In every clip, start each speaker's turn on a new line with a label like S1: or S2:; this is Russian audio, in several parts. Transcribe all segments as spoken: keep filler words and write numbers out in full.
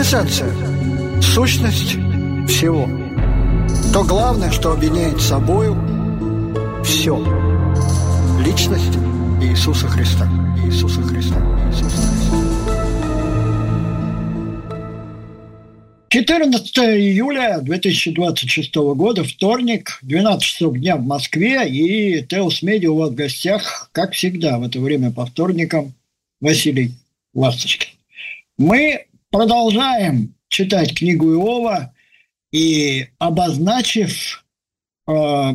S1: эссенция, сущность всего. То главное, что объединяет собою все. Личность Иисуса Христа. Иисуса Христа. Иисуса Христа. четырнадцатого июля две тысячи двадцать шестого года, вторник, двенадцать часов дня в Москве, и Теос Медиа у вас в гостях, как всегда, в это время по вторникам, Василий Ласточкин. Мы продолжаем читать книгу Иова, и, обозначив э,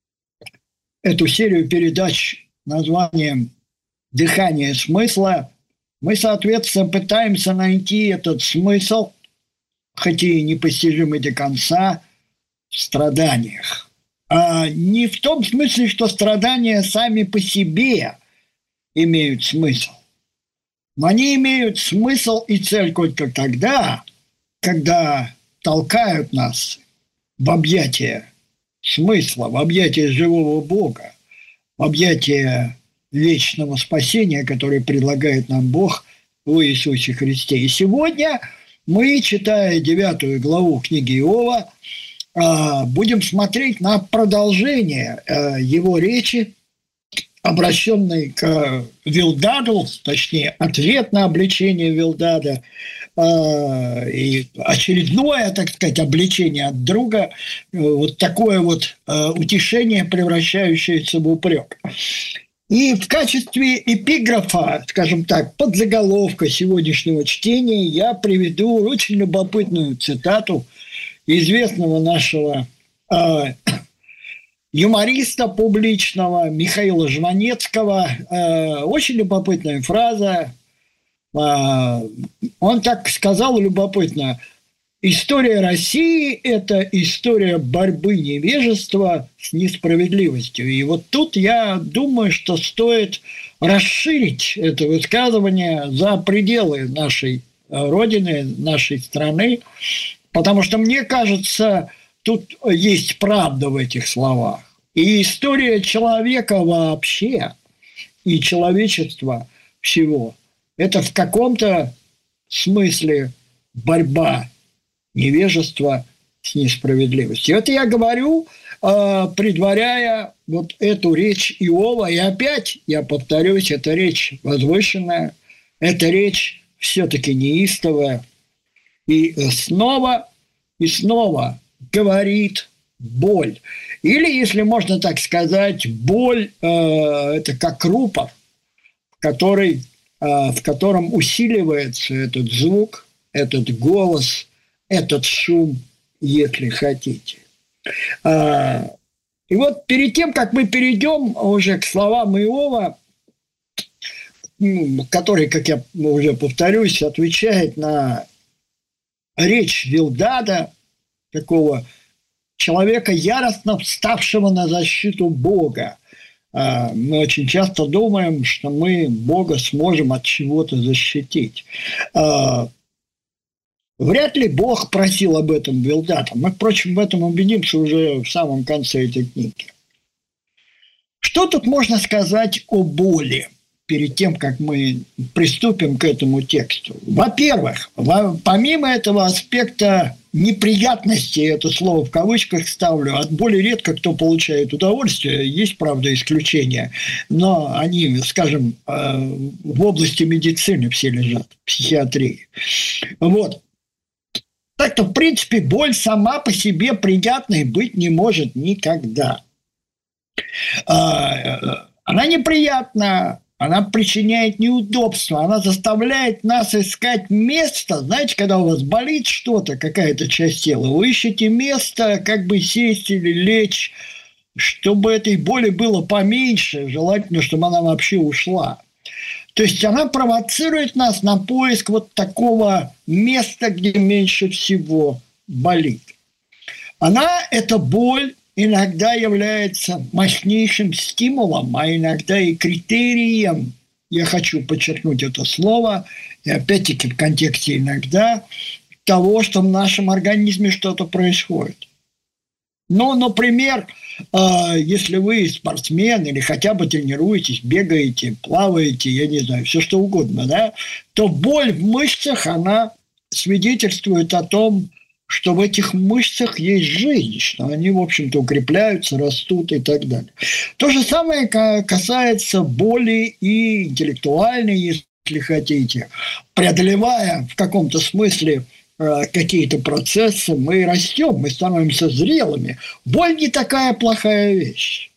S1: эту серию передач названием «Дыхание смысла», мы, соответственно, пытаемся найти этот смысл, хоть и непостижимый до конца, в страданиях. А не в том смысле, что страдания сами по себе имеют смысл. Но они имеют смысл и цель только тогда, когда толкают нас в объятия смысла, в объятия живого Бога, в объятия вечного спасения, которое предлагает нам Бог в Иисусе Христе. И сегодня мы, читая девятую главу книги Иова, будем смотреть на продолжение его речи, обращенный к Вилдаду, точнее, ответ на обличение Вилдада, и очередное, так сказать, обличение от друга, вот такое вот утешение, превращающееся в упрек. И в качестве эпиграфа, скажем так, подзаголовка сегодняшнего чтения я приведу очень любопытную цитату известного нашего э, юмориста публичного Михаила Жванецкого. Э, очень любопытная фраза. Э, он так сказал любопытно: «История России – это история борьбы невежества с несправедливостью». И вот тут я думаю, что стоит расширить это высказывание за пределы нашей Родины, нашей страны, потому что, мне кажется, тут есть правда в этих словах. И история человека вообще, и человечества всего – это в каком-то смысле борьба невежество с несправедливостью. Это я говорю, э, предваряя вот эту речь Иова. И опять, я повторюсь, это речь возвышенная, это речь все-таки неистовая. И снова и снова говорит боль. Или, если можно так сказать, боль э, – это как рупор, который, э, в котором усиливается этот звук, этот голос, этот шум, если хотите. И вот перед тем, как мы перейдем уже к словам Иова, который, как я уже повторюсь, отвечает на речь Вилдада, такого человека, яростно вставшего на защиту Бога. Мы очень часто думаем, что мы Бога сможем от чего-то защитить. Вряд ли Бог просил об этом Вилдада. Мы, впрочем, в этом убедимся уже в самом конце этой книги. Что тут можно сказать о боли перед тем, как мы приступим к этому тексту? Во-первых, помимо этого аспекта неприятности, это слово в кавычках ставлю, от боли редко кто получает удовольствие, есть, правда, исключения, но они, скажем, в области медицины все лежат, психиатрии. Вот. Так-то, в принципе, боль сама по себе приятной быть не может никогда. Она неприятна, она причиняет неудобства, она заставляет нас искать место. Знаете, когда у вас болит что-то, какая-то часть тела, вы ищете место, как бы сесть или лечь, чтобы этой боли было поменьше, желательно, чтобы она вообще ушла. То есть она провоцирует нас на поиск вот такого места, где меньше всего болит. Она, эта боль, иногда является мощнейшим стимулом, а иногда и критерием, я хочу подчеркнуть это слово, и опять-таки в контексте иногда, того, что в нашем организме что-то происходит. Ну, например, если вы спортсмен или хотя бы тренируетесь, бегаете, плаваете, я не знаю, все что угодно, да, то боль в мышцах, она свидетельствует о том, что в этих мышцах есть жизнь, что они, в общем-то, укрепляются, растут и так далее. То же самое касается боли и интеллектуальной, если хотите. Преодолевая в каком-то смысле какие-то процессы, мы растем, мы становимся зрелыми. Боль не такая плохая вещь.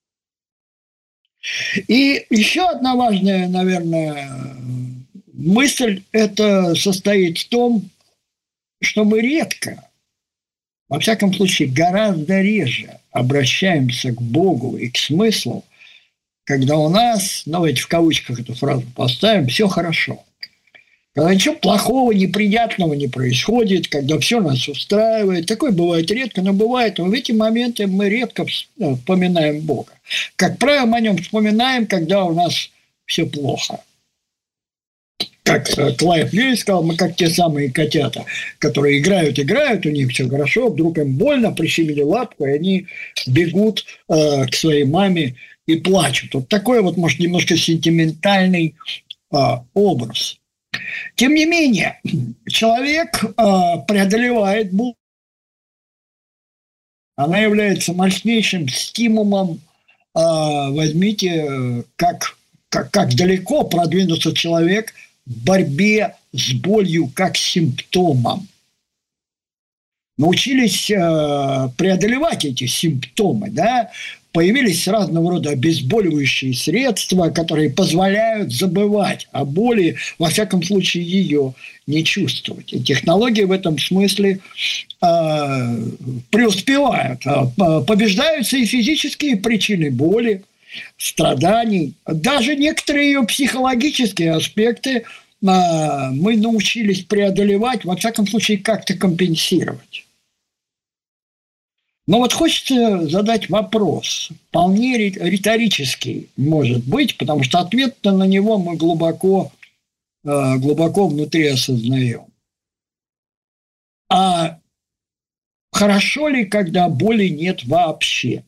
S1: И еще одна важная, наверное, мысль это состоит в том, что мы редко, во всяком случае, гораздо реже обращаемся к Богу и к смыслу, когда у нас, ну, давайте в кавычках эту фразу поставим, все хорошо. Когда ничего плохого, неприятного не происходит, когда все нас устраивает. Такое бывает редко, но бывает. Но в эти моменты мы редко вспоминаем Бога. Как правило, мы о нем вспоминаем, когда у нас все плохо. Как Клайв Льюис сказал, мы как те самые котята, которые играют, играют, у них все хорошо, вдруг им больно, прищемили лапку, и они бегут э, к своей маме и плачут. Вот такой вот, может, немножко сентиментальный э, образ. Тем не менее, человек э, преодолевает боль. Она является мощнейшим стимулом. Э, возьмите, как, как, как далеко продвинулся человек в борьбе с болью как симптомом. Научились э, преодолевать эти симптомы, да? Появились разного рода обезболивающие средства, которые позволяют забывать о боли, во всяком случае ее не чувствовать. И технологии в этом смысле э, преуспевают. Побеждаются и физические причины боли, страданий, даже некоторые ее психологические аспекты э, мы научились преодолевать, во всяком случае как-то компенсировать. Но вот хочется задать вопрос, вполне риторический, может быть, потому что ответ на него мы глубоко, глубоко внутри осознаем. А хорошо ли, когда боли нет вообще?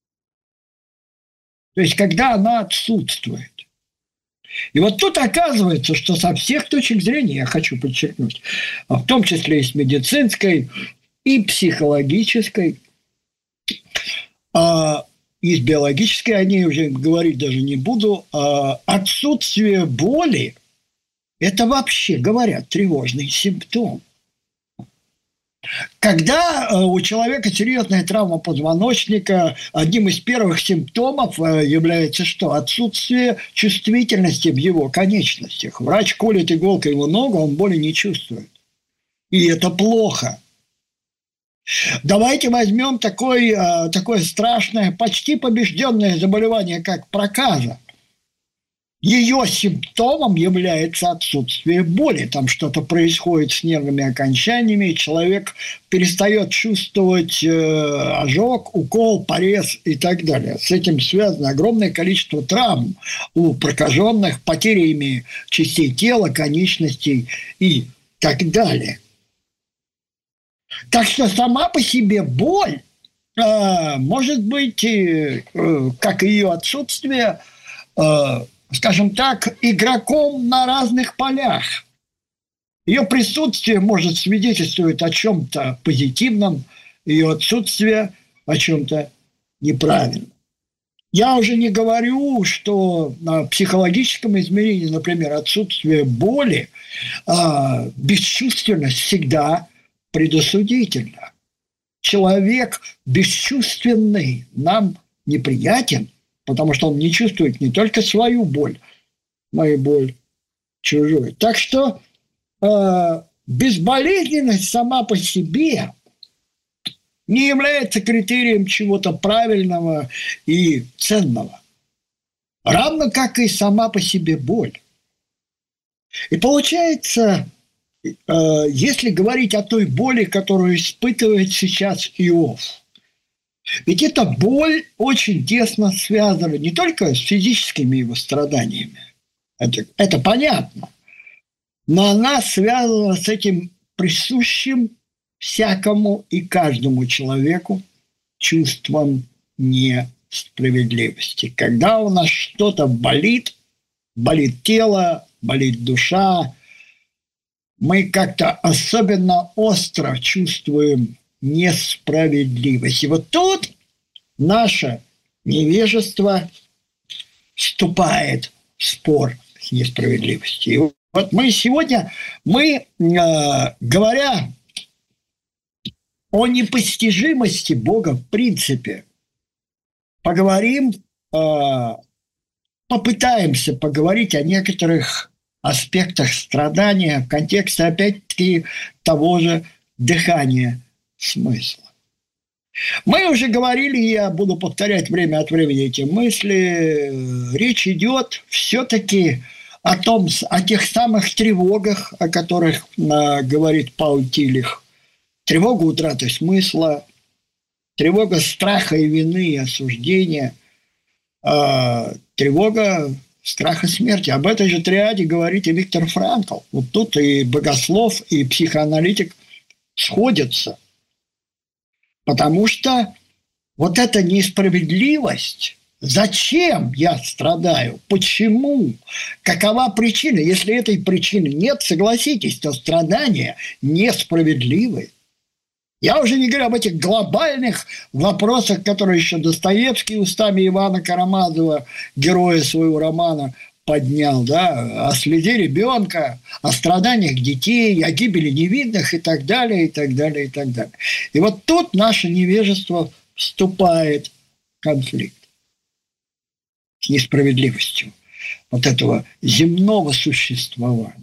S1: То есть, когда она отсутствует. И вот тут оказывается, что со всех точек зрения, я хочу подчеркнуть, в том числе и с медицинской, и психологической, и с биологической, о ней уже говорить даже не буду, отсутствие боли – это вообще, говорят, тревожный симптом. Когда у человека серьезная травма позвоночника, одним из первых симптомов является что? Отсутствие чувствительности в его конечностях. Врач колет иголкой его ногу, он боли не чувствует. И это плохо. Давайте возьмем такое, такое страшное, почти побежденное заболевание, как проказа. Ее симптомом является отсутствие боли. Там что-то происходит с нервными окончаниями, человек перестает чувствовать э, ожог, укол, порез и так далее. С этим связано огромное количество травм у прокаженных, потерями частей тела, конечностей и так далее. Так что сама по себе боль э, может быть, э, как и ее отсутствие, э, скажем так, игроком на разных полях. Ее присутствие может свидетельствовать о чем-то позитивном, ее отсутствие о чем-то неправильном. Я уже не говорю, что на психологическом измерении, например, отсутствие боли, э, бесчувственность всегда предосудительно. Человек бесчувственный нам неприятен, потому что он не чувствует не только свою боль, но и боль чужую. Так что э, безболезненность сама по себе не является критерием чего-то правильного и ценного. Равно как и сама по себе боль. И получается, э, если говорить о той боли, которую испытывает сейчас Иов, ведь эта боль очень тесно связана не только с физическими его страданиями, это, это понятно, но она связана с этим присущим всякому и каждому человеку чувством несправедливости. Когда у нас что-то болит, болит тело, болит душа, мы как-то особенно остро чувствуем несправедливость. И вот тут наше невежество вступает в спор с несправедливостью. И вот мы сегодня, мы, э, говоря о непостижимости Бога в принципе, поговорим, э, попытаемся поговорить о некоторых аспектах страдания в контексте, опять-таки, того же дыхания смысла. Мы уже говорили, я буду повторять время от времени эти мысли, речь идет все-таки о том, о тех самых тревогах, о которых а, говорит Пауль Тилих. Тревога утраты смысла, тревога страха и вины, и осуждения, а, тревога страха смерти. Об этой же триаде говорит и Виктор Франкл. Вот тут и богослов, и психоаналитик сходятся. Потому что вот эта несправедливость, зачем я страдаю, почему, какова причина? Если этой причины нет, согласитесь, то страдания несправедливы. Я уже не говорю об этих глобальных вопросах, которые еще Достоевский устами Ивана Карамазова, героя своего романа, поднял, да, о следе ребенка, о страданиях детей, о гибели невинных и так далее, и так далее, и так далее. И вот тут наше невежество вступает в конфликт с несправедливостью вот этого земного существования.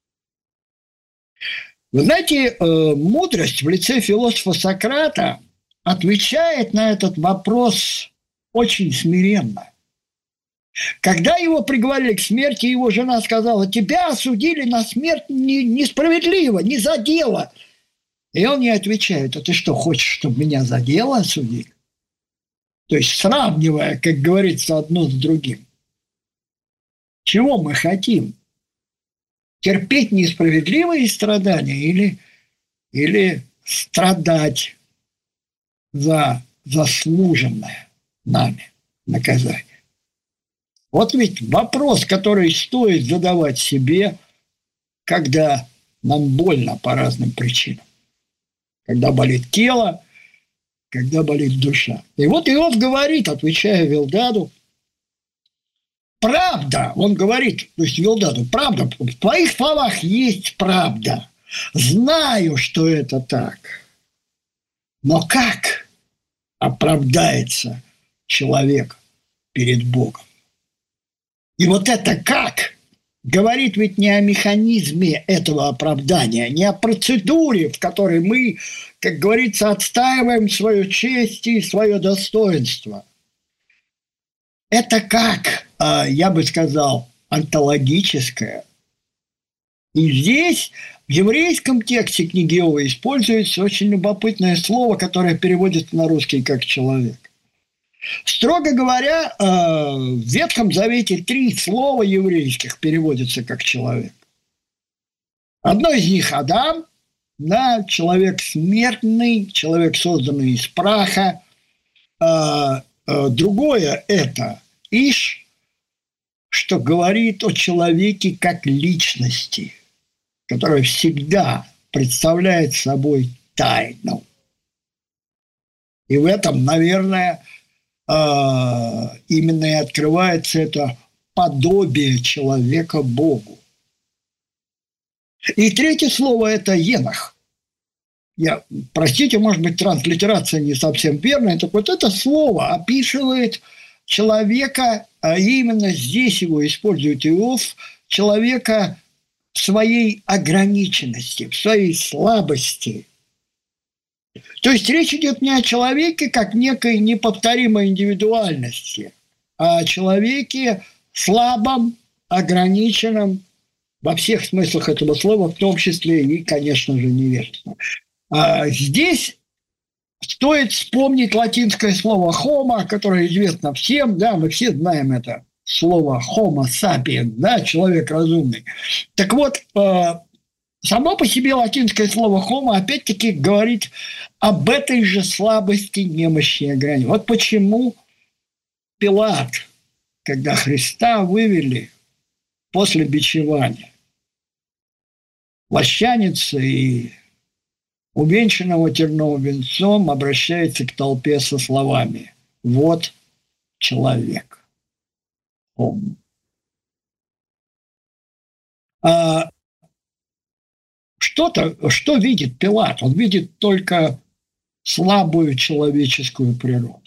S1: Вы знаете, мудрость в лице философа Сократа отвечает на этот вопрос очень смиренно. Когда его приговорили к смерти, его жена сказала: тебя осудили на смерть несправедливо, не за дело. И он ей отвечает: а ты что, хочешь, чтобы меня за дело осудили? То есть сравнивая, как говорится, одно с другим. Чего мы хотим? Терпеть несправедливые страдания или, или страдать за заслуженное нами наказание? Вот ведь вопрос, который стоит задавать себе, когда нам больно по разным причинам. Когда болит тело, когда болит душа. И вот Иов говорит, отвечая Вилдаду, правда, он говорит, то есть Вилдаду, правда, в твоих словах есть правда. Знаю, что это так. Но как оправдается человек перед Богом? И вот это как говорит ведь не о механизме этого оправдания, не о процедуре, в которой мы, как говорится, отстаиваем свою честь и свое достоинство. Это как, я бы сказал, онтологическое. И здесь в еврейском тексте книги Иова используется очень любопытное слово, которое переводится на русский как «человек». Строго говоря, в Ветхом Завете три слова еврейских переводятся как «человек». Одно из них – Адам, да, человек смертный, человек, созданный из праха. Другое – это Иш, что говорит о человеке как личности, которая всегда представляет собой тайну. И в этом, наверное, именно и открывается это подобие человека Богу. И третье слово – это Енох. Я, простите, может быть, транслитерация не совсем верная, так вот это слово описывает человека, а именно здесь его использует Иов, человека в своей ограниченности, в своей слабости. То есть речь идет не о человеке как некой неповторимой индивидуальности, а о человеке слабом, ограниченном во всех смыслах этого слова, в том числе и, конечно же, невежественном. А здесь стоит вспомнить латинское слово «homo», которое известно всем, да, мы все знаем это слово «homo sapiens», да, человек разумный. Так вот, само по себе латинское слово «homo» опять-таки говорит об этой же слабости, немощи и грани. Вот почему Пилат, когда Христа вывели после бичевания, Плащаница и увенчанного терновым венцом обращается к толпе со словами: «Вот человек». Он. А что-то, что видит Пилат? Он видит только слабую человеческую природу.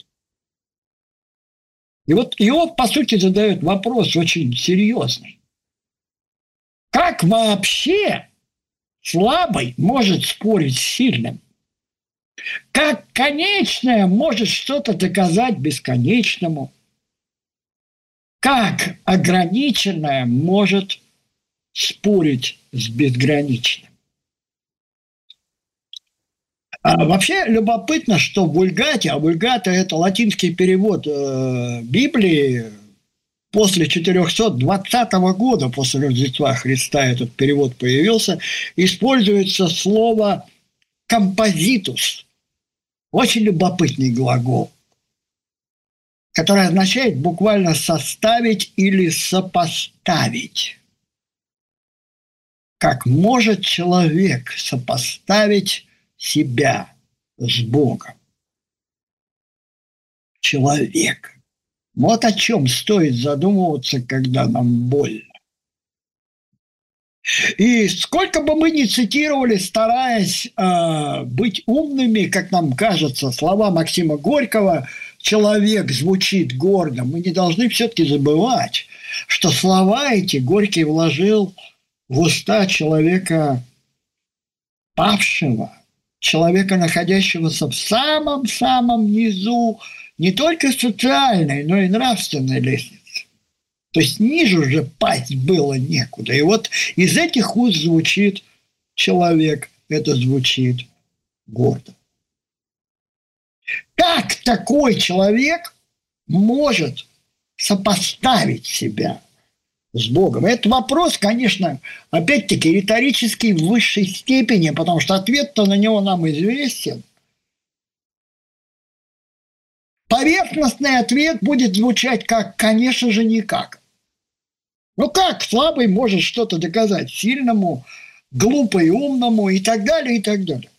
S1: И вот Иов, по сути, задает вопрос очень серьезный. Как вообще слабый может спорить с сильным? Как конечное может что-то доказать бесконечному? Как ограниченное может спорить с безграничным? А вообще любопытно, что в Вульгате, а Вульгата – это латинский перевод э, Библии, после четырехсот двадцатого года, после Рождества Христа, этот перевод появился, используется слово «композитус». Очень любопытный глагол, который означает буквально «составить» или «сопоставить». Как может человек сопоставить себя с Богом? Человек. Вот о чем стоит задумываться, когда нам больно. И сколько бы мы ни цитировали, стараясь э, быть умными, как нам кажется, слова Максима Горького «человек звучит гордо», мы не должны все-таки забывать, что слова эти Горький вложил в уста человека павшего, человека, находящегося в самом-самом низу не только социальной, но и нравственной лестницы. То есть ниже уже пасть было некуда. И вот из этих уст звучит человек, это звучит гордо. Как такой человек может сопоставить себя с Богом? Этот вопрос, конечно, опять-таки риторический в высшей степени, потому что ответ-то на него нам известен. Поверхностный ответ будет звучать как «конечно же никак». Ну как слабый может что-то доказать сильному, глупый, умному и так далее, и так далее.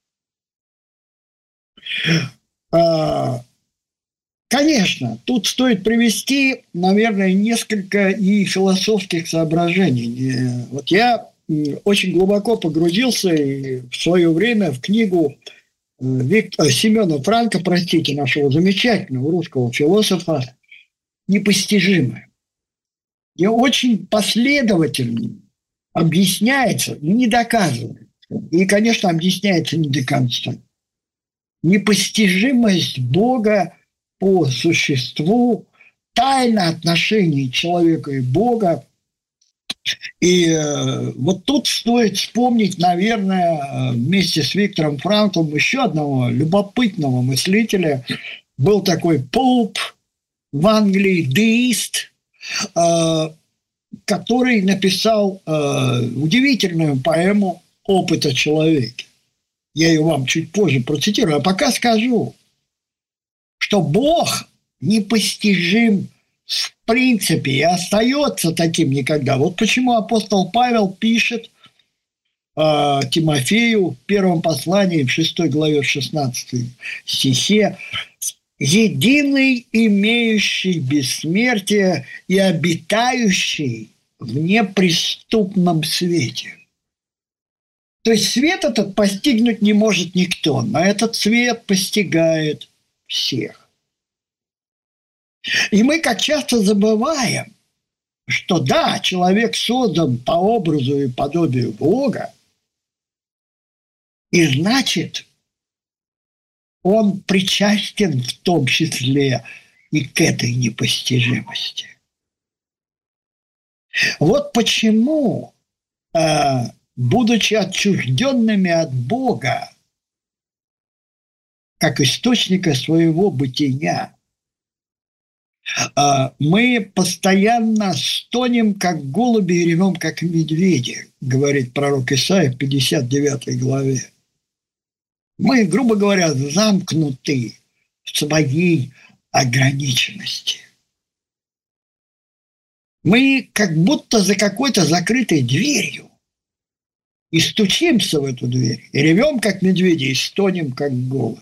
S1: А, конечно, тут стоит привести, наверное, несколько и философских соображений. Вот я очень глубоко погрузился в свое время в книгу Виктора, Семена Франка, простите, нашего замечательного русского философа «Непостижимое». И очень последовательно объясняется, не доказывает, и, конечно, объясняется не до конца. Непостижимость Бога по существу, тайна отношений человека и Бога. И э, вот тут стоит вспомнить, наверное, вместе с Виктором Франклом еще одного любопытного мыслителя. Был такой Поуп в Англии, деист, э, который написал э, удивительную поэму «Опыт о человеке». Я ее вам чуть позже процитирую, а пока скажу, что Бог непостижим в принципе и остается таким никогда. Вот почему апостол Павел пишет э, Тимофею в первом послании, в шестой главе, в шестнадцатом стихе: «Единый, имеющий бессмертие и обитающий в неприступном свете». То есть свет этот постигнуть не может никто, но этот свет постигает всех. И мы как часто забываем, что да, человек создан по образу и подобию Бога, и значит, он причастен в том числе и к этой непостижимости. Вот почему, будучи отчужденными от Бога, как источника своего бытия, мы постоянно стонем, как голуби, и ревем, как медведи, говорит пророк Исаия в пятьдесят девятой главе. Мы, грубо говоря, замкнуты в своей ограниченности. Мы как будто за какой-то закрытой дверью. и стучимся в эту дверь, и ревем, как медведи, и стонем, как голуби.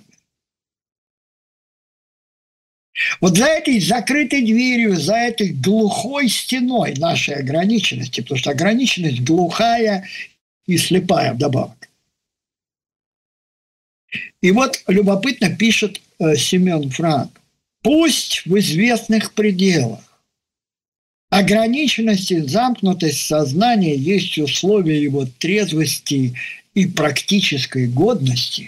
S1: Вот за этой закрытой дверью, за этой глухой стеной нашей ограниченности, потому что ограниченность глухая и слепая вдобавок. И вот любопытно пишет э, Семен Франк. Пусть в известных пределах ограниченность и замкнутость сознания есть условия его трезвости и практической годности.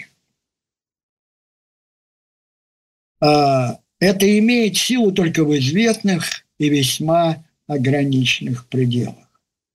S1: А, это имеет силу только в известных и весьма ограниченных пределах.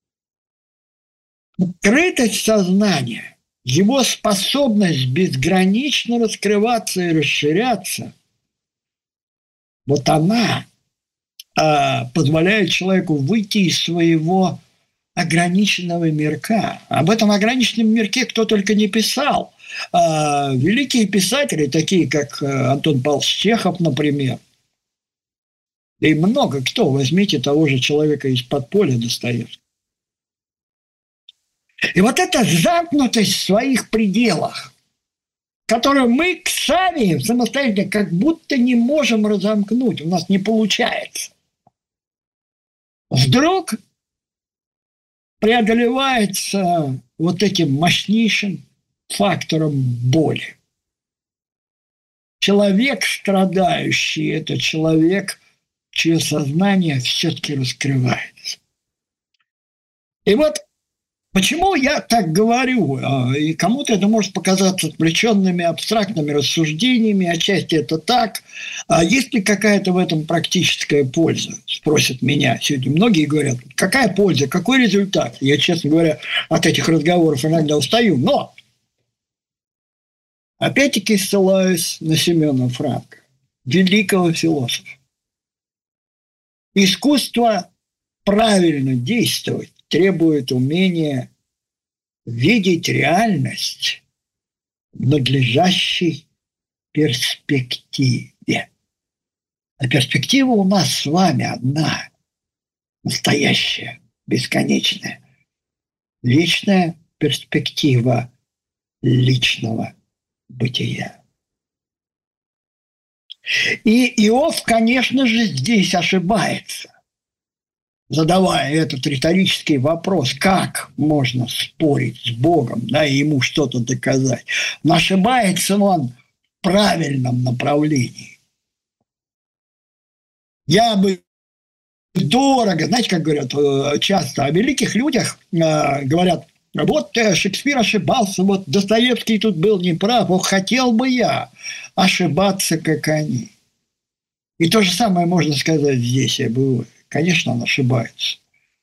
S1: Открытость сознания, его способность безгранично раскрываться и расширяться, вот она а, позволяет человеку выйти из своего ограниченного мирка. Об этом ограниченном мирке кто только не писал. А, великие писатели, такие как Антон Павлович Чехов, например, да и много кто, возьмите того же человека из подполья Достоевского. И вот эта замкнутость в своих пределах, которую мы сами самостоятельно как будто не можем разомкнуть, у нас не получается, вдруг преодолевается вот этим мощнейшим фактором боли. Человек страдающий – это человек, чье сознание все-таки раскрывается. И вот почему я так говорю, и кому-то это может показаться отвлеченными, абстрактными рассуждениями, отчасти это так, а есть ли какая-то в этом практическая польза, спросят меня сегодня. Многие говорят, какая польза, какой результат? Я, честно говоря, от этих разговоров иногда устаю, но опять-таки ссылаюсь на Семена Франка, великого философа. Искусство правильно действовать требует умения видеть реальность в надлежащей перспективе. А перспектива у нас с вами одна, настоящая, бесконечная. Личная перспектива личного бытия. И Иов, конечно же, здесь ошибается, задавая этот риторический вопрос, как можно спорить с Богом, да, и ему что-то доказать. Но ошибается он в правильном направлении. Я бы дорого, знаете, как говорят часто о великих людях, говорят, вот Шекспир ошибался, вот Достоевский тут был неправ, вот хотел бы я ошибаться, как они. И то же самое можно сказать здесь об Иове. Конечно, он ошибается.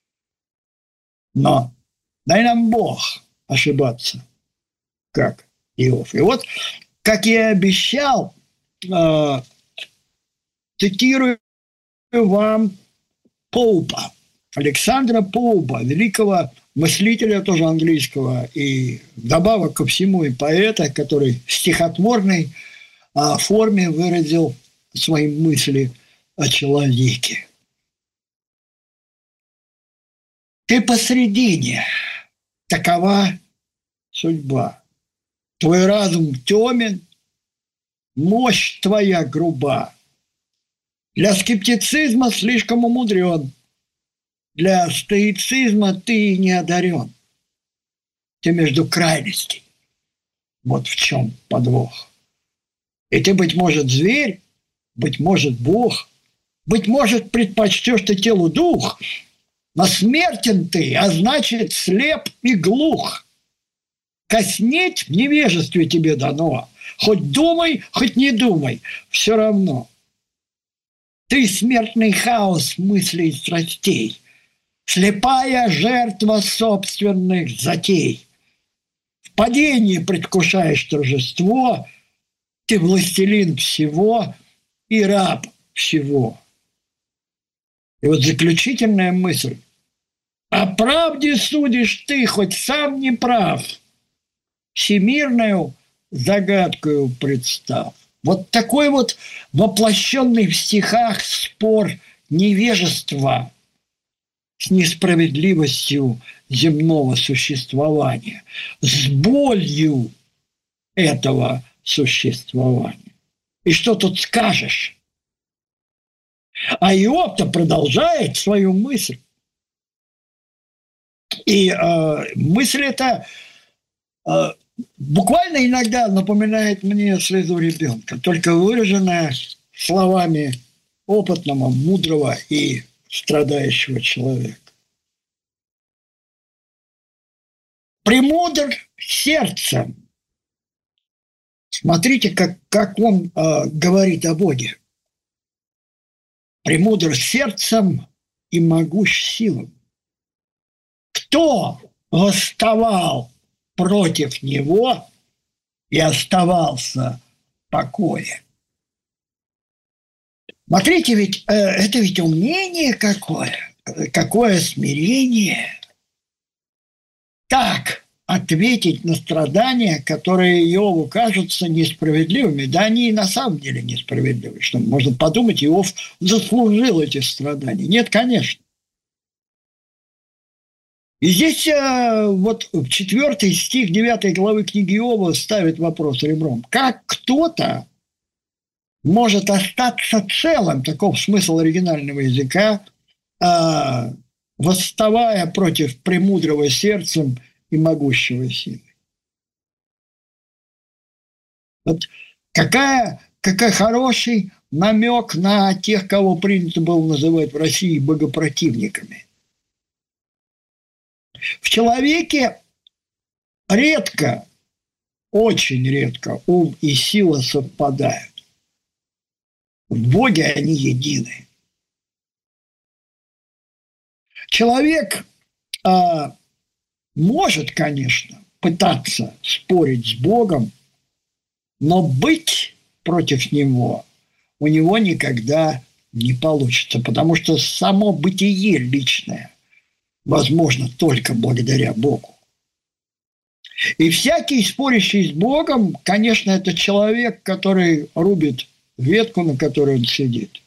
S1: Но дай нам Бог ошибаться, как Иов. И вот, как я и обещал, э, цитирую вам Поупа, Александра Поупа, великого мыслителя, тоже английского, и вдобавок ко всему и поэта, который в стихотворной э, форме выразил свои мысли о человеке. Ты посредине, такова судьба. Твой разум темен, мощь твоя груба. Для скептицизма слишком умудрен, для стоицизма ты не одарен. Ты между крайностей. Вот в чем подвох. И ты, быть может, зверь, быть может, Бог, быть может, предпочтешь ты телу дух, но смертен ты, а значит, слеп и глух. Коснеть в невежестве тебе дано. Хоть думай, хоть не думай, все равно. Ты смертный хаос мыслей и страстей, слепая жертва собственных затей. В падении предвкушаешь торжество, ты властелин всего и раб всего. И вот заключительная мысль. О правде судишь ты, хоть сам не прав. Всемирную загадкою представ. Вот такой вот воплощенный в стихах спор невежества с несправедливостью земного существования, с болью этого существования. И что тут скажешь? А Иов-то продолжает свою мысль. И э, мысль эта э, буквально иногда напоминает мне слезу ребенка, только выраженная словами опытного, мудрого и страдающего человека. «Премудр сердцем». Смотрите, как, как он э, говорит о Боге. «Премудр сердцем и могущ силам». Кто восставал против него и оставался в покое? Смотрите, ведь э, это ведь умение какое, какое смирение. Как ответить на страдания, которые Иову кажутся несправедливыми? Да они и на самом деле несправедливы. Что можно подумать, Иов заслужил эти страдания. Нет, конечно. И здесь э, вот четвертый стих девятой главы книги Иова ставит вопрос ребром. Как кто-то может остаться целым, таков смысл оригинального языка, э, восставая против премудрого сердцем и могущего силы. Вот какая, какой хороший намек на тех, кого принято было называть в России богопротивниками. В человеке редко, очень редко ум и сила совпадают. В Боге они едины. Человек а, может, конечно, пытаться спорить с Богом, но быть против Него у него никогда не получится, потому что само бытие личное возможно только благодаря Богу. И всякий спорящий с Богом, конечно, это человек, который рубит ветку, на которой он сидит.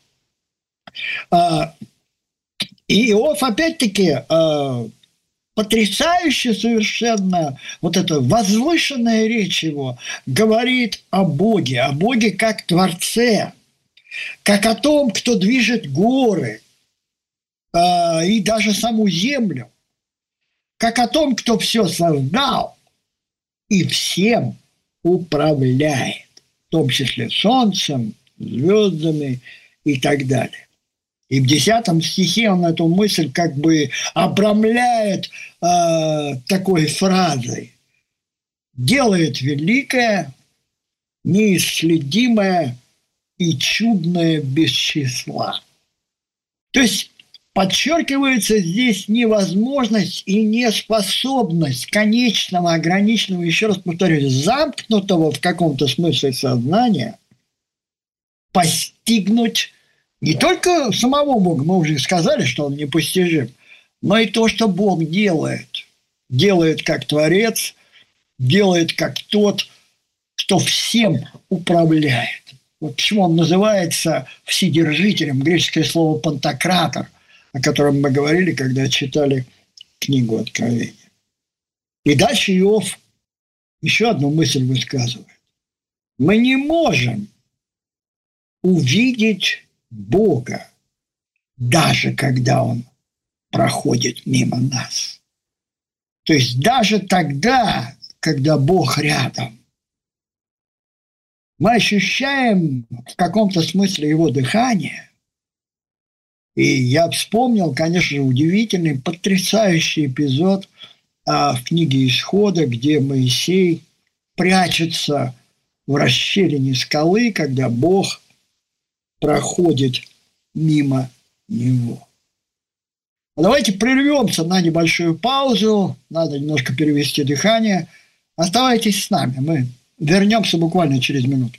S1: И Иов, опять-таки, потрясающе совершенно, вот эта возвышенная речь его говорит о Боге, о Боге как Творце, как о том, кто движет горы э, и даже саму землю, как о том, кто все создал и всем управляет, в том числе солнцем, звездами и так далее. И в десятом стихе он эту мысль как бы обрамляет э, такой фразой: «Делает великое, неисследимое и чудное без числа». То есть подчеркивается здесь невозможность и неспособность конечного, ограниченного, еще раз повторюсь, замкнутого в каком-то смысле сознания постигнуть не только самого Бога, мы уже сказали, что он непостижим, но и то, что Бог делает. Делает как Творец, делает как тот, кто всем управляет. Вот почему он называется вседержителем, греческое слово «пантократор», о котором мы говорили, когда читали книгу Откровения. И дальше Иов еще одну мысль высказывает. Мы не можем увидеть Бога, даже когда Он проходит мимо нас. То есть даже тогда, когда Бог рядом, мы ощущаем в каком-то смысле Его дыхание. И я вспомнил, конечно же, удивительный, потрясающий эпизод а, в книге Исхода, где Моисей прячется в расщелине скалы, когда Бог проходит мимо него. Давайте прервемся на небольшую паузу. Надо немножко перевести дыхание. Оставайтесь с нами. Мы вернемся буквально через минуту.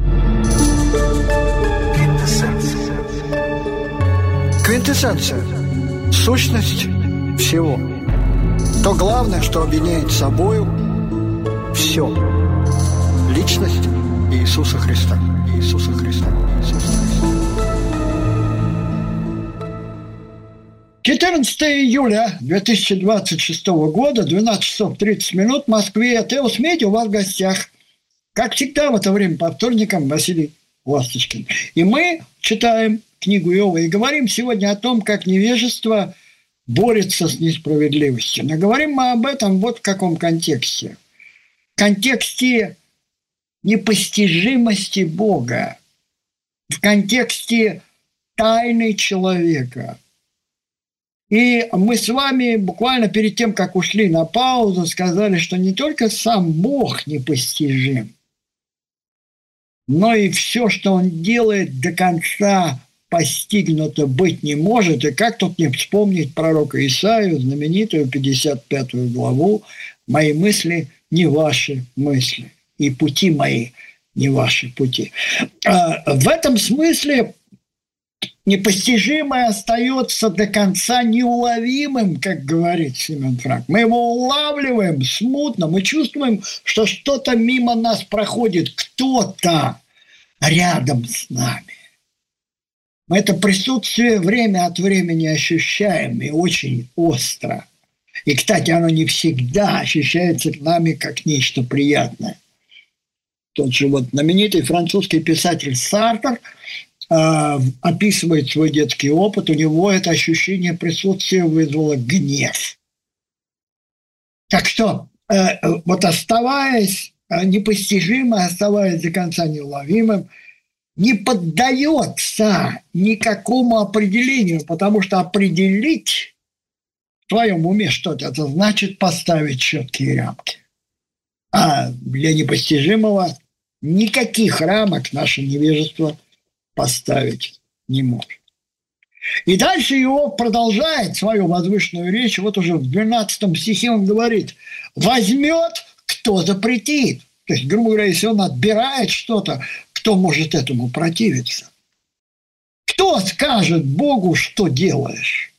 S1: Квинтэссенция. Сущность всего. То главное, что объединяет собою все. Личность Иисуса Христа. Иисуса Христа. Иисуса Христа. четырнадцатого июля две тысячи двадцать шестого года, двенадцать часов тридцать минут в Москве. Теос Медиа у вас в гостях. Как всегда в это время по вторникам Василий Ласточкин. И мы читаем книгу Иова и говорим сегодня о том, как невежество борется с несправедливостью. Но говорим мы об этом вот в каком контексте. В контексте непостижимости Бога, в контексте тайны человека. И мы с вами буквально перед тем, как ушли на паузу, сказали, что не только сам Бог непостижим, но и все, что Он делает, до конца постигнуто быть не может. И как тут не вспомнить пророка Исаию, знаменитую пятьдесят пятую главу: «Мои мысли не ваши мысли, и пути мои не ваши пути». В этом смысле непостижимое остается до конца неуловимым, как говорит Семен Франк. Мы его улавливаем смутно, мы чувствуем, что что-то мимо нас проходит, кто-то рядом с нами. Мы это присутствие время от времени ощущаем, и очень остро. И, кстати, оно не всегда ощущается к нами как нечто приятное. Тот же вот знаменитый французский писатель Сартр описывает свой детский опыт, у него это ощущение присутствия вызвало гнев. Так что, вот оставаясь непостижимым, оставаясь до конца неуловимым, не поддается никакому определению, потому что определить в твоем уме что-то, это значит поставить четкие рамки. А для непостижимого никаких рамок наше невежество поставить не может. И дальше Иов продолжает свою возвышенную речь. Вот уже в двенадцатом стихе он говорит: возьмет, кто запретит. То есть, грубо говоря, если он отбирает что-то, кто может этому противиться? Кто скажет Богу, что делаешь?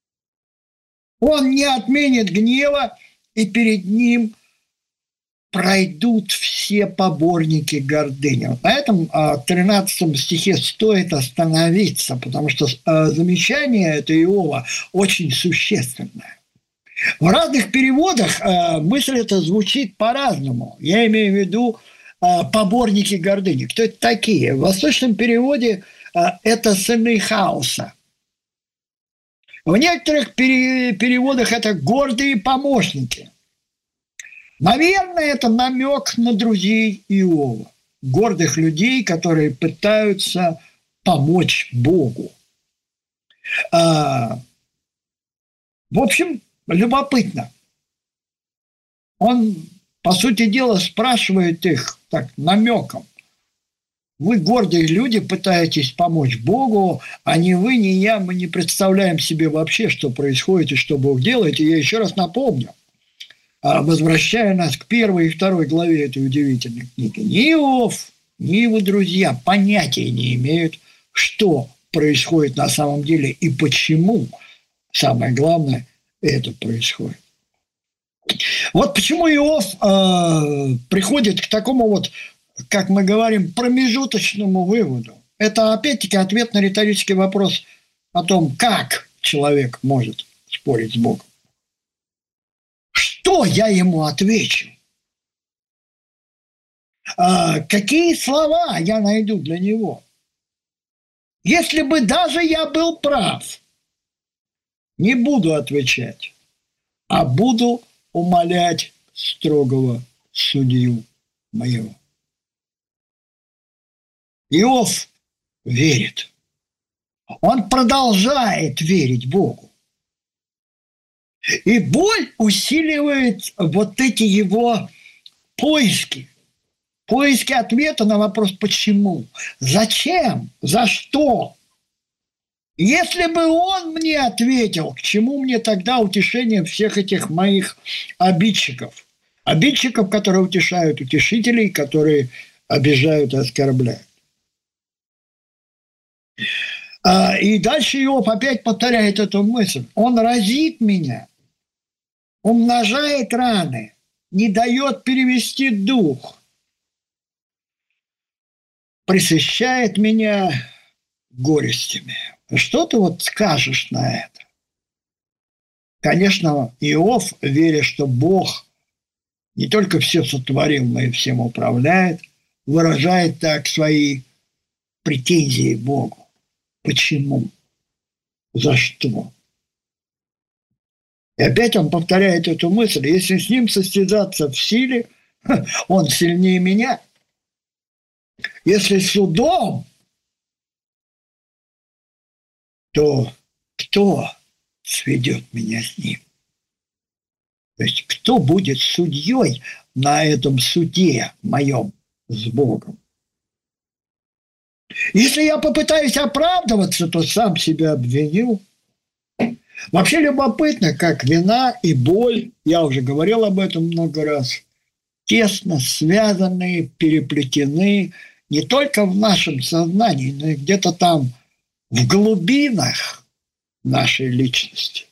S1: Он не отменит гнева, и перед ним пройдут все поборники гордыни. Вот на этом тринадцатом стихе стоит остановиться, потому что замечание это Иова очень существенное. В разных переводах мысль эта звучит по-разному. Я имею в виду поборники гордыни. Кто это такие? В восточном переводе это сыны хаоса. В некоторых переводах это гордые помощники. Наверное, это намек на друзей Иова, гордых людей, которые пытаются помочь Богу. А, в общем, любопытно. Он, по сути дела, спрашивает их так намеком: вы, гордые люди, пытаетесь помочь Богу, а ни вы, ни я, мы не представляем себе вообще, что происходит и что Бог делает. И я еще раз напомню, возвращая нас к первой и второй главе этой удивительной книги, ни Иов, ни его друзья понятия не имеют, что происходит на самом деле и почему, самое главное, это происходит. Вот почему Иов э, приходит к такому вот, как мы говорим, промежуточному выводу. Это, опять-таки, ответ на риторический вопрос о том, как человек может спорить с Богом. Что я ему отвечу? А, какие слова я найду для него? Если бы даже я был прав, не буду отвечать, а буду умолять строгого судью моего. Иов верит. Он продолжает верить Богу. И боль усиливает вот эти его поиски. Поиски ответа на вопрос «почему?», «зачем?», «за что?». Если бы он мне ответил, к чему мне тогда утешение всех этих моих обидчиков? Обидчиков, которые утешают утешителей, которые обижают и оскорбляют. И дальше Иов опять повторяет эту мысль. Он разит меня, умножает раны, не дает перевести дух, пресыщает меня горестями. Что ты вот скажешь на это? конечно, Иов, веря, что Бог не только все сотворил, но и всем управляет, выражает так свои претензии Богу. Почему? За что? И опять он повторяет эту мысль: если с ним состязаться в силе, он сильнее меня. Если судом, то кто сведет меня с ним? То есть кто будет судьей на этом суде моем с Богом? Если я попытаюсь оправдываться, то сам себя обвиню. Вообще любопытно, как вина и боль, я уже говорил об этом много раз, тесно связаны, переплетены не только в нашем сознании, но и где-то там в глубинах нашей личности.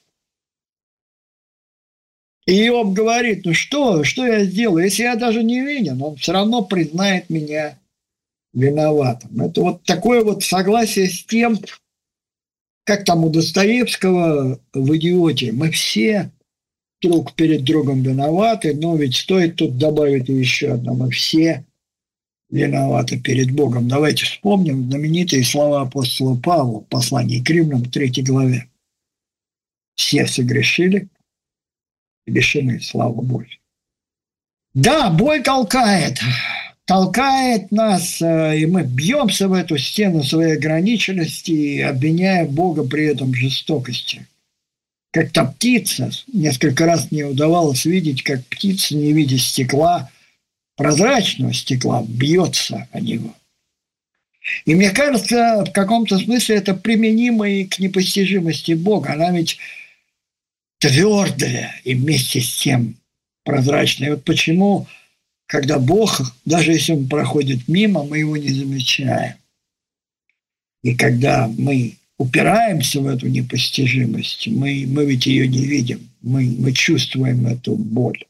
S1: И Иов говорит: ну что, что я сделаю? Если я даже не винен, он все равно признает меня виноватым. Это вот такое вот согласие с тем, как там у Достоевского в «Идиоте». Мы все друг перед другом виноваты, но ведь стоит тут добавить еще одно: мы все виноваты перед Богом. Давайте вспомним знаменитые слова апостола Павла в послании к Римлянам, третьей главе. Все согрешили, лишены славы Божьей. Да, боль толкает, толкает нас, и мы бьемся в эту стену своей ограниченности, обвиняя Бога при этом в жестокости. Как-то птица, несколько раз мне удавалось видеть, как птица, не видя стекла, прозрачного стекла, бьется о него. И мне кажется, в каком-то смысле это применимо и к непостижимости Бога. Она ведь твердая и вместе с тем прозрачная. И вот почему, когда Бог, даже если он проходит мимо, мы его не замечаем. И когда мы упираемся в эту непостижимость, мы, мы ведь ее не видим, мы, мы чувствуем эту боль.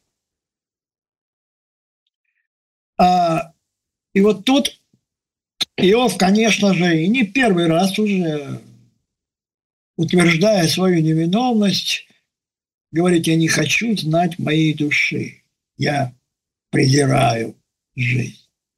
S1: А, и вот тут Иов, конечно же, и не первый раз уже, утверждая свою невиновность, говорит: я не хочу знать моей души, я презираю жизнь.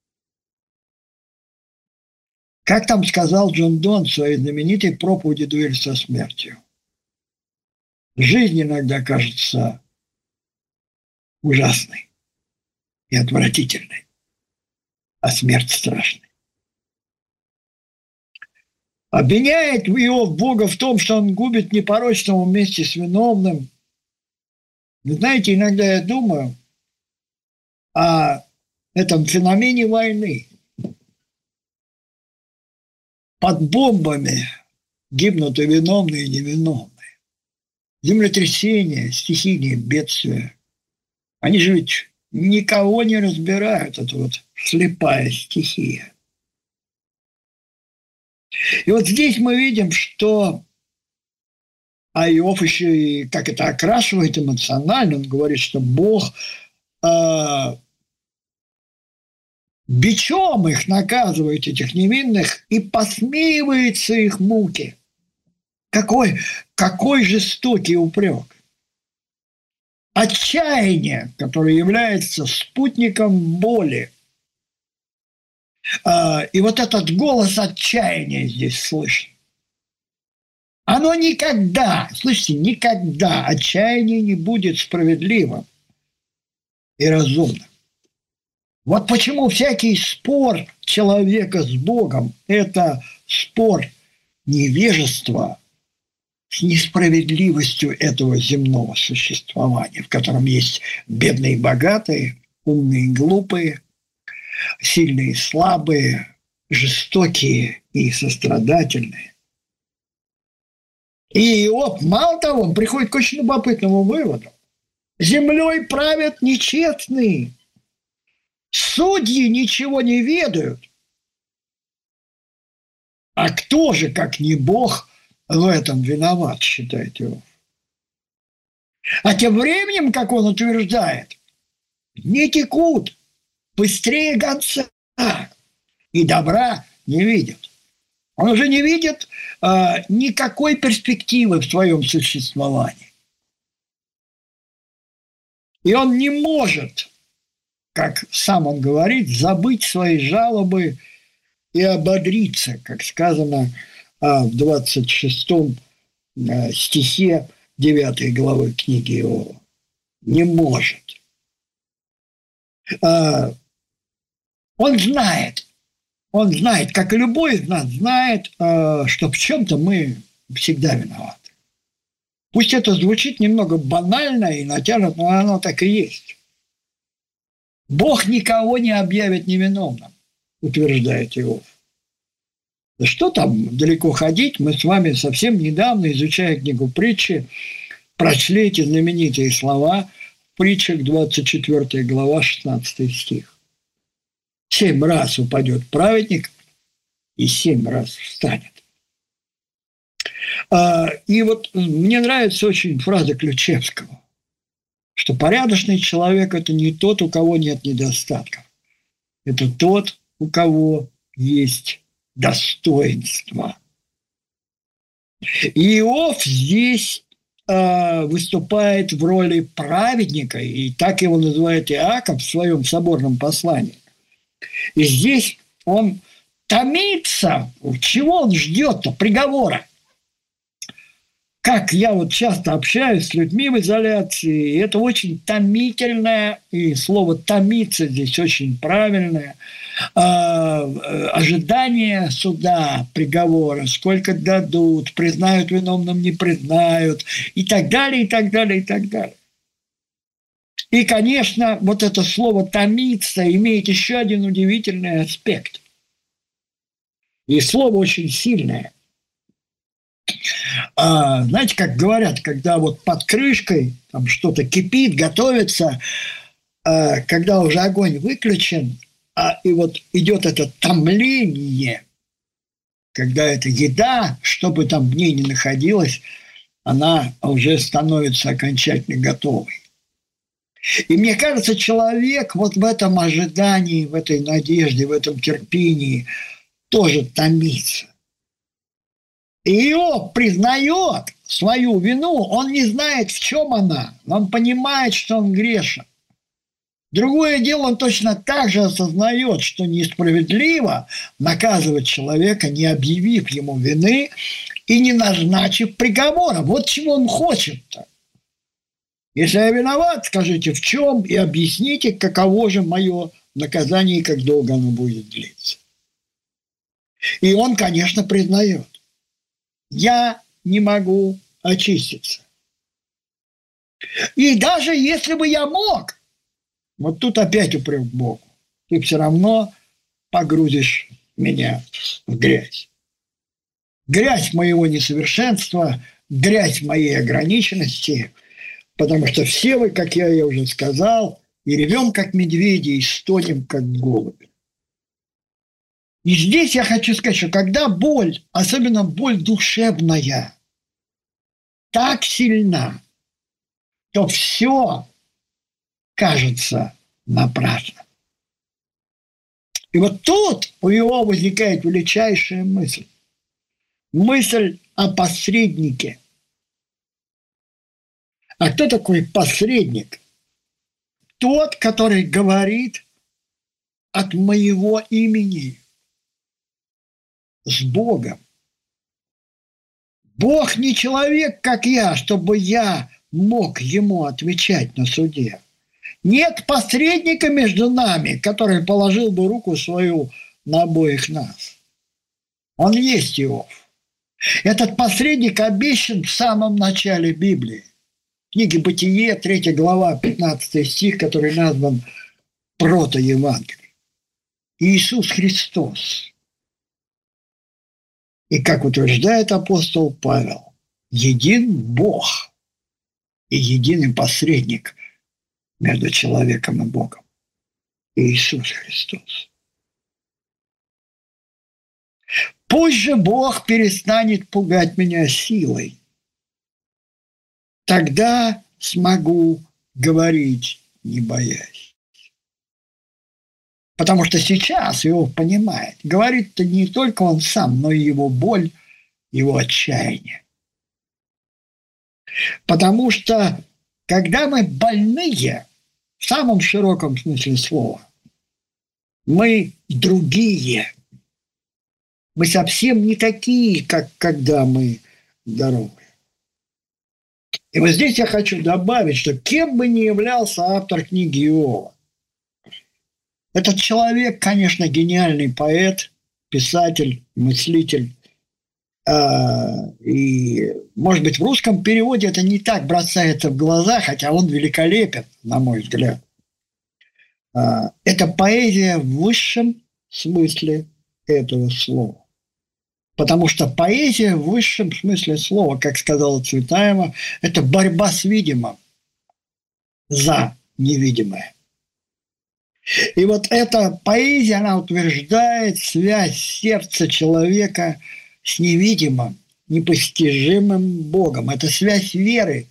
S1: Как там сказал Джон Донн в своей знаменитой проповеди «Дуэль со смертью»: жизнь иногда кажется ужасной и отвратительной, а смерть страшной. Обвиняет Иов Бога в том, что он губит непорочного вместе с виновным. Вы знаете, иногда я думаю о этом феномене войны. Под бомбами гибнут и виновные, и невиновные. Землетрясения, стихийные бедствия. Они же ведь никого не разбирают. Это вот слепая стихия. И вот здесь мы видим, что а Иов еще и как это окрашивает эмоционально. Он говорит, что Бог э, бичом их наказывает, этих невинных, и посмеивается их муки. Какой, какой жестокий упрек. Отчаяние, которое является спутником боли. Э, и вот этот голос отчаяния здесь слышен. Оно никогда, слышите, никогда отчаяние не будет справедливым и разумным. Вот почему всякий спор человека с Богом – это спор невежества с несправедливостью этого земного существования, в котором есть бедные и богатые, умные и глупые, сильные и слабые, жестокие и сострадательные. И Иов, мало того, он приходит к очень любопытному выводу. Землей правят нечестные. Судьи ничего не ведают. А кто же, как не Бог, в этом виноват, считает Иов. А тем временем, как он утверждает, не текут быстрее гонца и добра не видят. Он уже не видит э, никакой перспективы в своем существовании. И он не может, как сам он говорит, забыть свои жалобы и ободриться, как сказано в двадцать шестом стихе девятой главы книги Иова. Не может. Он знает, он знает, как и любой из нас знает, что в чем-то мы всегда виноваты. Пусть это звучит немного банально и натянуто, но оно так и есть. Бог никого не объявит невиновным, утверждает Иов. Да что там далеко ходить, мы с вами совсем недавно, изучая книгу притчи, прочли эти знаменитые слова в притчах двадцать четвёртая глава, шестнадцатый стих. Семь раз упадет праведник и семь раз встанет. И вот мне нравится очень фраза Ключевского, что порядочный человек – это не тот, у кого нет недостатков. Это тот, у кого есть достоинство. И Иов здесь э, выступает в роли праведника, и так его называет Иаков в своем соборном послании. И здесь он томится. Чего он ждет-то? Приговора. Как я вот часто общаюсь с людьми в изоляции, и это очень томительное, и слово «томиться» здесь очень правильное, э, ожидание суда, приговора, сколько дадут, признают виновным, не признают, и так далее, и так далее, и так далее. И, конечно, вот это слово «томиться» имеет еще один удивительный аспект. И слово очень сильное. А, знаете, как говорят, когда вот под крышкой там что-то кипит, готовится, а, когда уже огонь выключен, а, и вот идет это томление, когда эта еда, что бы там в ней ни находилось, она уже становится окончательно готовой. И мне кажется, человек вот в этом ожидании, в этой надежде, в этом терпении тоже томится. И Иов признает свою вину, он не знает, в чем она, он понимает, что он грешен. Другое дело, он точно так же осознает, что несправедливо наказывать человека, не объявив ему вины и не назначив приговора. Вот чего он хочет-то. Если я виноват, скажите, в чем, и объясните, каково же мое наказание и как долго оно будет длиться. И он, конечно, признает. Я не могу очиститься. И даже если бы я мог, вот тут опять упрек Богу, ты все равно погрузишь меня в грязь. Грязь моего несовершенства, грязь моей ограниченности, потому что все вы, как я и уже сказал, и ревем, как медведи, и стонем, как голуби. И здесь я хочу сказать, что когда боль, особенно боль душевная, так сильна, то все кажется напрасно. И вот тут у него возникает величайшая мысль. Мысль о посреднике. А кто такой посредник? Тот, который говорит от моего имени с Богом. Бог не человек, как я, чтобы я мог ему отвечать на суде. Нет посредника между нами, который положил бы руку свою на обоих нас. Он есть Иов. Этот посредник обещан в самом начале Библии. В книге «Бытие», третья глава, пятнадцатый стих, который назван прото-евангелием. Иисус Христос. И, как утверждает апостол Павел, един Бог и единый посредник между человеком и Богом. Иисус Христос. Пусть же Бог перестанет пугать меня силой. Тогда смогу говорить, не боясь. Потому что сейчас Иов понимает, говорит-то не только он сам, но и его боль, его отчаяние. Потому что, когда мы больные, в самом широком смысле слова. Мы другие. Мы совсем не такие, как когда мы здоровы. И вот здесь я хочу добавить, что кем бы ни являлся автор книги Иова, этот человек, конечно, гениальный поэт, писатель, мыслитель. И, может быть, в русском переводе это не так бросается в глаза, хотя он великолепен, на мой взгляд. Это поэзия в высшем смысле этого слова. Потому что поэзия в высшем смысле слова, как сказала Цветаева, это борьба с видимым за невидимое. И вот эта поэзия, она утверждает связь сердца человека с невидимым, непостижимым Богом. Это связь веры.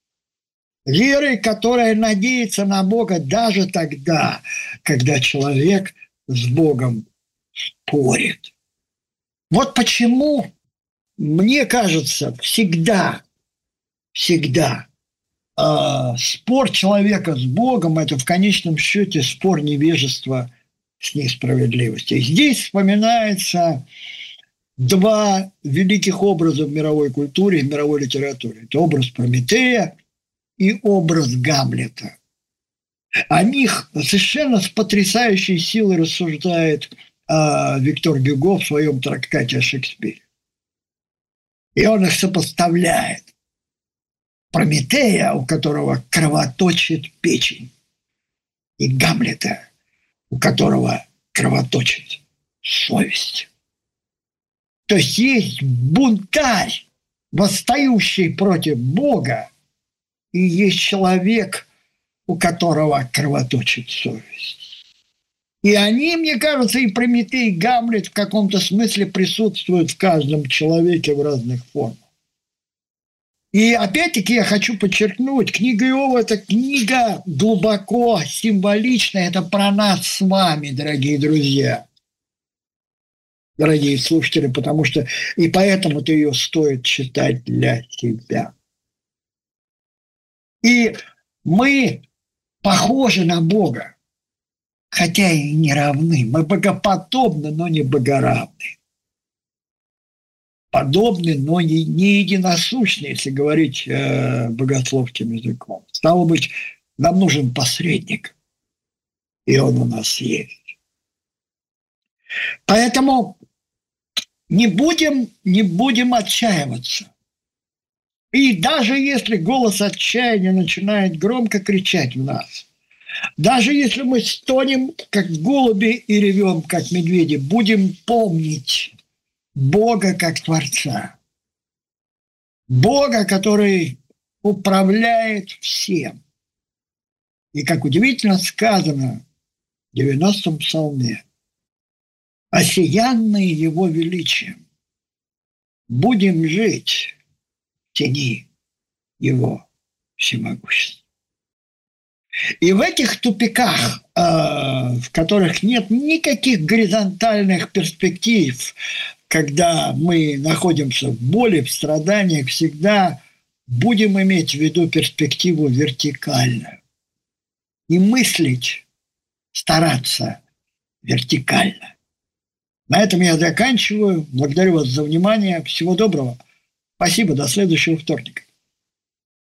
S1: Веры, которая надеется на Бога даже тогда, когда человек с Богом спорит. Вот почему, мне кажется, всегда, всегда э, спор человека с Богом – это в конечном счете спор невежества с несправедливостью. И здесь вспоминается два великих образа в мировой культуре и в мировой литературе. Это образ Прометея и образ Гамлета. О них совершенно с потрясающей силой рассуждает Виктор Гюго в своем трактате о Шекспире. И он их сопоставляет. Прометея, у которого кровоточит печень, и Гамлета, у которого кровоточит совесть. То есть есть бунтарь, восстающий против Бога, и есть человек, у которого кровоточит совесть. И они, мне кажется, и Прометей, и Гамлет в каком-то смысле присутствуют в каждом человеке в разных формах. И опять-таки я хочу подчеркнуть, книга Иова – это книга глубоко символичная, это про нас с вами, дорогие друзья, дорогие слушатели, потому что и поэтому-то ее стоит читать для себя. И мы похожи на Бога, хотя и не равны. Мы богоподобны, но не богоравны. Подобны, но не, не единосущны, если говорить э, богословским языком. Стало быть, нам нужен посредник, и он у нас есть. Поэтому не будем, не будем отчаиваться. И даже если голос отчаяния начинает громко кричать в нас, даже если мы стонем, как голуби, и ревем, как медведи, будем помнить Бога как Творца. Бога, который управляет всем. И, как удивительно сказано в девяностом псалме, осиянные Его величием, будем жить в тени Его всемогущества. И в этих тупиках, э, в которых нет никаких горизонтальных перспектив, когда мы находимся в боли, в страданиях, всегда будем иметь в виду перспективу вертикальную. И мыслить, стараться вертикально. На этом я заканчиваю. Благодарю вас за внимание. Всего доброго. Спасибо. До следующего вторника.